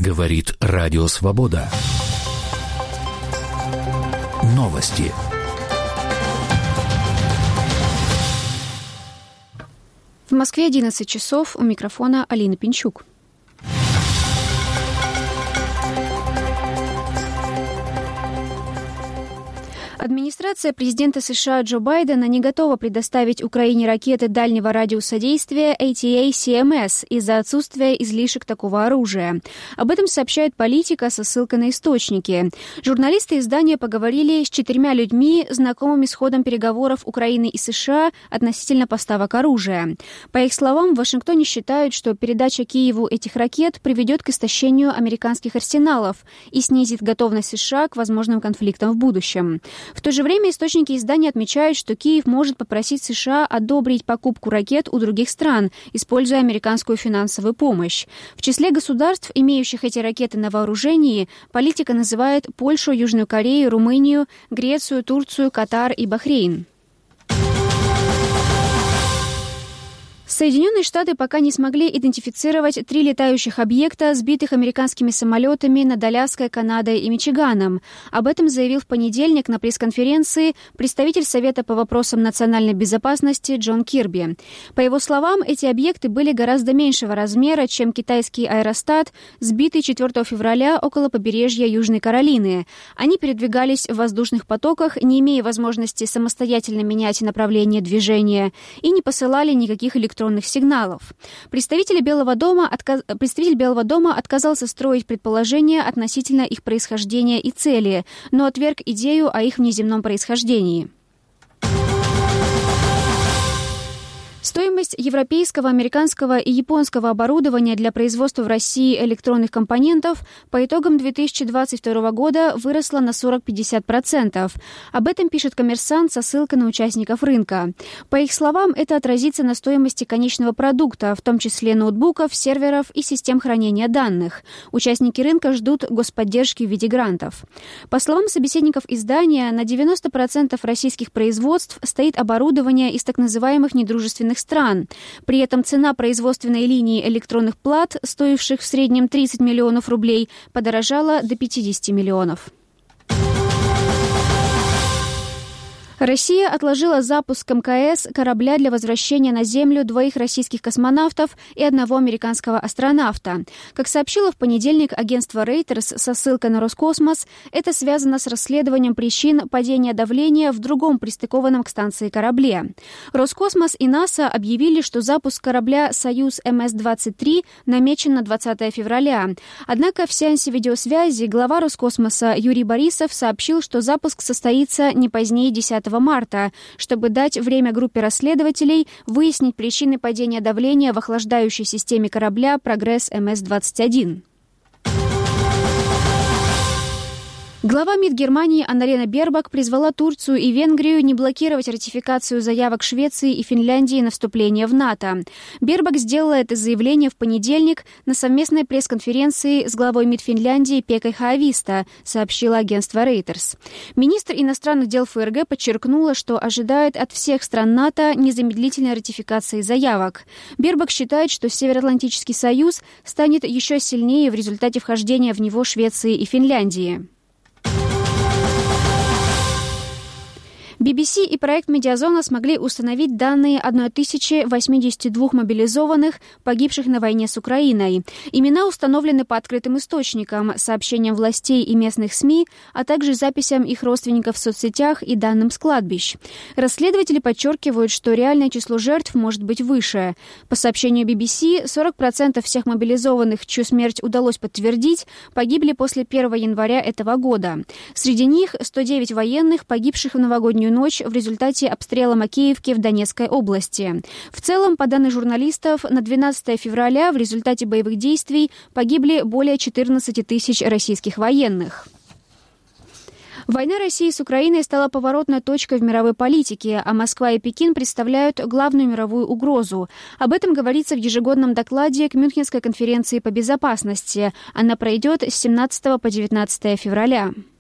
Говорит Радио Свобода. Новости. В Москве 11 часов. У микрофона Алина Пинчук. Администрация президента США Джо Байдена не готова предоставить Украине ракеты дальнего радиуса действия ATA-CMS из-за отсутствия излишек такого оружия. Об этом сообщает Политика со ссылкой на источники. Журналисты издания поговорили с 4 людьми, знакомыми с ходом переговоров Украины и США относительно поставок оружия. По их словам, в Вашингтоне считают, что передача Киеву этих ракет приведет к истощению американских арсеналов и снизит готовность США к возможным конфликтам в будущем. В то же время источники издания отмечают, что Киев может попросить США одобрить покупку ракет у других стран, используя американскую финансовую помощь. В числе государств, имеющих эти ракеты на вооружении, Политика называет Польшу, Южную Корею, Румынию, Грецию, Турцию, Катар и Бахрейн. Соединенные Штаты пока не смогли идентифицировать 3 летающих объекта, сбитых американскими самолетами над Аляской, Канадой и Мичиганом. Об этом заявил в понедельник на пресс-конференции представитель Совета по вопросам национальной безопасности Джон Кирби. По его словам, эти объекты были гораздо меньшего размера, чем китайский аэростат, сбитый 4 февраля около побережья Южной Каролины. Они передвигались в воздушных потоках, не имея возможности самостоятельно менять направление движения, и не посылали никаких электронных сигналов. Представитель Белого дома отказался строить предположения относительно их происхождения и цели, но отверг идею о их внеземном происхождении. Стоимость европейского, американского и японского оборудования для производства в России электронных компонентов по итогам 2022 года выросла на 40-50%. Об этом пишет «Коммерсант» со ссылкой на участников рынка. По их словам, это отразится на стоимости конечного продукта, в том числе ноутбуков, серверов и систем хранения данных. Участники рынка ждут господдержки в виде грантов. По словам собеседников издания, на 90% российских производств стоит оборудование из так называемых недружественных стран. При этом цена производственной линии электронных плат, стоивших в среднем 30 миллионов рублей, подорожала до 50 миллионов. Россия отложила запуск МКС корабля для возвращения на Землю 2 российских космонавтов и 1 американского астронавта. Как сообщило в понедельник агентство Reuters со ссылкой на Роскосмос, это связано с расследованием причин падения давления в другом пристыкованном к станции корабле. Роскосмос и НАСА объявили, что запуск корабля «Союз МС-23» намечен на 20 февраля. Однако в сеансе видеосвязи глава Роскосмоса Юрий Борисов сообщил, что запуск состоится не позднее 10 марта, чтобы дать время группе расследователей выяснить причины падения давления в охлаждающей системе корабля «Прогресс МС-21». Глава МИД Германии Анналена Бербок призвала Турцию и Венгрию не блокировать ратификацию заявок Швеции и Финляндии на вступление в НАТО. Бербок сделала это заявление в понедельник на совместной пресс-конференции с главой МИД Финляндии Пекой Хаависто, сообщило агентство Reuters. Министр иностранных дел ФРГ подчеркнула, что ожидает от всех стран НАТО незамедлительной ратификации заявок. Бербок считает, что Североатлантический союз станет еще сильнее в результате вхождения в него Швеции и Финляндии. BBC и проект «Медиазона» смогли установить данные 1082 мобилизованных, погибших на войне с Украиной. Имена установлены по открытым источникам, сообщениям властей и местных СМИ, а также записям их родственников в соцсетях и данным с кладбищ. Расследователи подчеркивают, что реальное число жертв может быть выше. По сообщению BBC, 40% всех мобилизованных, чью смерть удалось подтвердить, погибли после 1 января этого года. Среди них 109 военных, погибших в новогоднюю ночь в результате обстрела Макеевки в Донецкой области. В целом, по данным журналистов, на 12 февраля в результате боевых действий погибли более 14 тысяч российских военных. Война России с Украиной стала поворотной точкой в мировой политике, а Москва и Пекин представляют главную мировую угрозу. Об этом говорится в ежегодном докладе к Мюнхенской конференции по безопасности. Она пройдет с 17 по 19 февраля.